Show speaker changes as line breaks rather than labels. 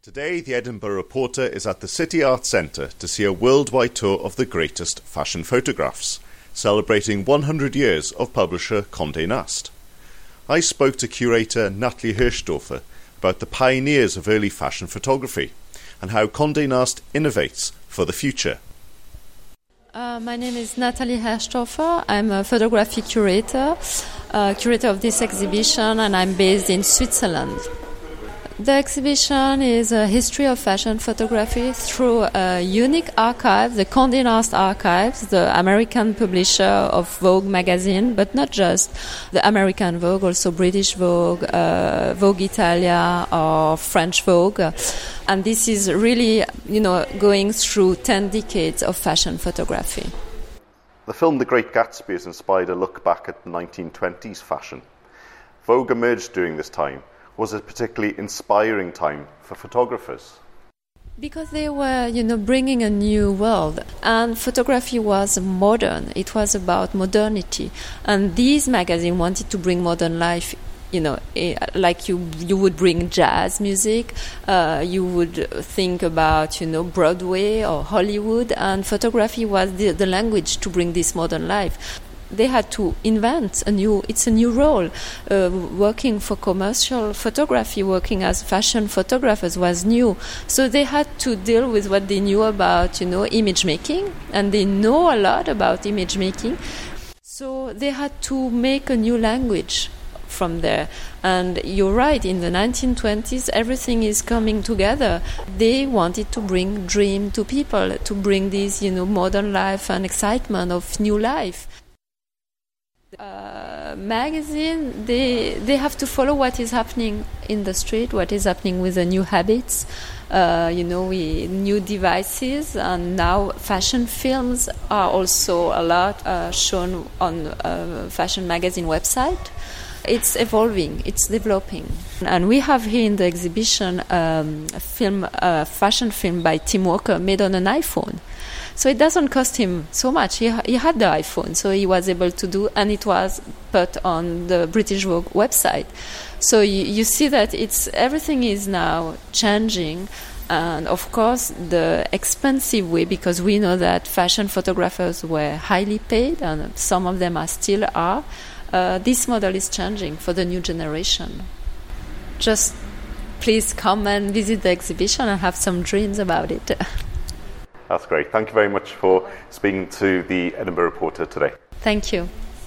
Today, the Edinburgh Reporter is at the City Arts Centre to see a worldwide tour of the greatest fashion photographs, celebrating 100 years of publisher Condé Nast. I spoke to curator Natalie Hirschdorfer about the pioneers of early fashion photography and how Condé Nast innovates for the future.
My name is Natalie Hirschdorfer. I'm a photography curator of this exhibition, and I'm based in Switzerland. The exhibition is a history of fashion photography through a unique archive, the Condé Nast Archives, the American publisher of Vogue magazine, but not just the American Vogue, also British Vogue, Vogue Italia, or French Vogue. And this is really, going through 10 decades of fashion photography.
The film The Great Gatsby has inspired a look back at 1920s fashion. Vogue emerged during this time. Was a particularly inspiring time for photographers?
Because they were, bringing a new world, and photography was modern. It was about modernity, and these magazines wanted to bring modern life. Like you would bring jazz music, you would think about, Broadway or Hollywood, and photography was the language to bring this modern life. They had to invent it's a new role. Working for commercial photography, working as fashion photographers was new. So they had to deal with what they knew about, image making, and they know a lot about image making. So they had to make a new language from there. And you're right, in the 1920s, everything is coming together. They wanted to bring dream to people, to bring this, modern life and excitement of new life. Magazine, they have to follow what is happening in the street, what is happening with the new habits, new devices, and now fashion films are also a lot shown on fashion magazine website. It's evolving, it's developing. And we have here in the exhibition a fashion film by Tim Walker made on an iPhone. So it doesn't cost him so much. He had the iPhone, so he was able to do, and it was put on the British Vogue website. So you see that everything is now changing, and of course the expensive way, because we know that fashion photographers were highly paid, and some of them still are. This model is changing for the new generation. Just please come and visit the exhibition and have some dreams about it.
That's great. Thank you very much for speaking to the Edinburgh Reporter today.
Thank you.